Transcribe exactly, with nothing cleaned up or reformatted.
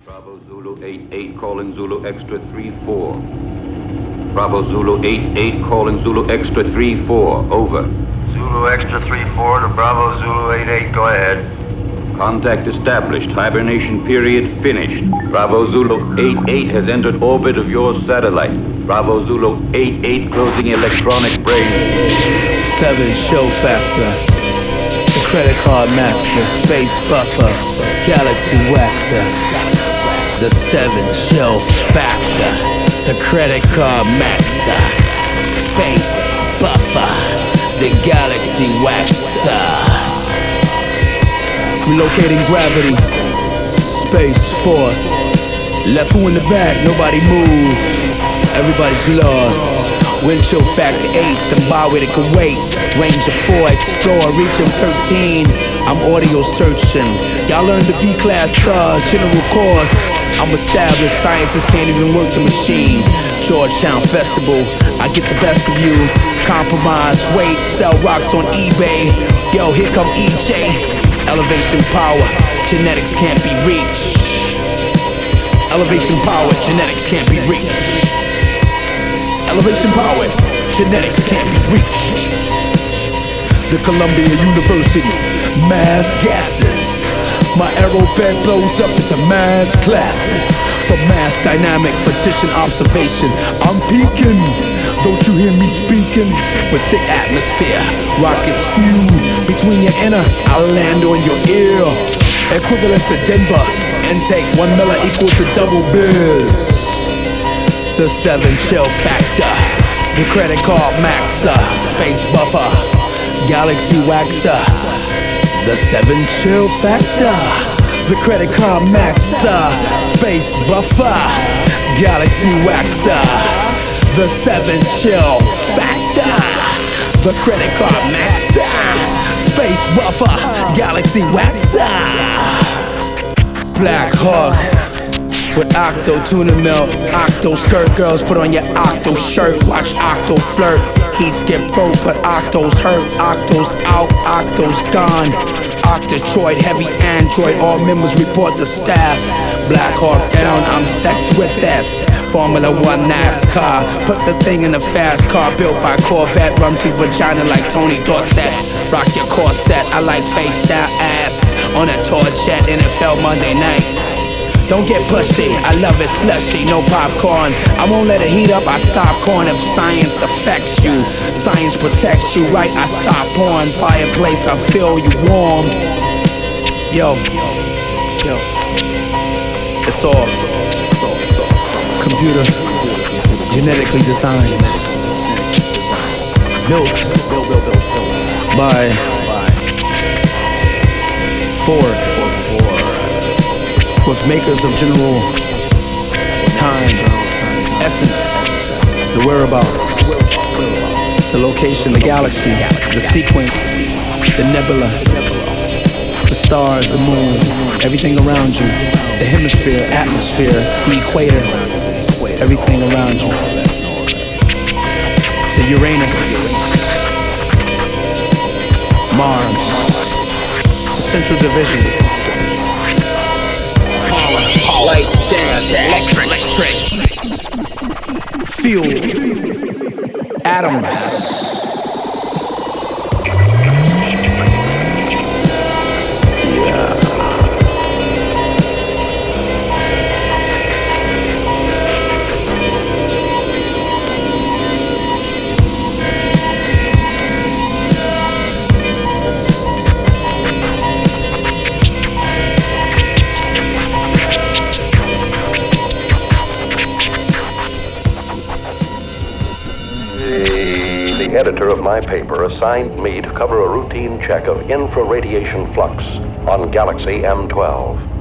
Bravo Zulu eight eight calling Zulu Extra three four. Bravo Zulu eight eight calling Zulu Extra three four. Over. Zulu Extra three four to Bravo Zulu eight eight. Go ahead. Contact established. Hibernation period finished. Bravo Zulu eight eight has entered orbit of your satellite. Bravo Zulu eight eight closing electronic brain. Seven show factor. The credit card maxer. Space buffer. Galaxy waxer. The seven show factor. The credit card maxer. Space buffer. The galaxy waxer. Relocating gravity. Space force. Left foot in the back, nobody move. Everybody's lost. Wind chill factor eight, Zimbabwe to Kuwait. Range of four, explore, region thirteen. I'm audio searching. Y'all learn to be class stars, general course. I'm established, scientists can't even work the machine. Georgetown Festival, I get the best of you. Compromise, wait, sell rocks on eBay. Yo, here come E J. Elevation power, genetics can't be reached. Elevation power, genetics can't be reached. Elevation power, genetics can't be reached. The Columbia University, mass gases. My arrow bed blows up into mass classes. For mass dynamic partition observation, I'm peaking. Don't you hear me speaking? With thick atmosphere, rockets few between your inner, I'll land on your ear. Equivalent to Denver, intake one miller equal to double biz. The seven chill factor, the credit card maxer, space buffer, galaxy waxer. The seven chill factor, the credit card maxer, space buffer, galaxy waxer. The seven chill factor, the credit card maxer, space buffer, galaxy waxer. Black Hawk with Octo tuna milk, Octo skirt girls put on your Octo shirt, watch Octo flirt. Heat skip broke, but Octo's hurt, Octo's out, Octo's gone. Octotroid, heavy android, all members report to staff. Black Hawk down, I'm sex with S. Formula One NASCAR, put the thing in a fast car built by Corvette. Run through vagina like Tony Dorsett. Rock your corset, I like face down ass. On a tour jet, N F L Monday night. Don't get pushy, I love it slushy, no popcorn. I won't let it heat up, I stop corn if science affects you. Science protects you, right? I stop on fireplace, I feel you warm. Yo, yo, it's all, it's all, it's all, it's all. Computer, genetically designed, built by Ford. With makers of general time, essence, the whereabouts, the location, the galaxy, the sequence, the nebula, the stars, the moon, everything around you, the hemisphere, atmosphere, the equator, everything around you, the Uranus, Mars, the central division. Light, dance, electric, fuel, atoms. The editor of my paper assigned me to cover a routine check of infraradiation flux on Galaxy M twelve.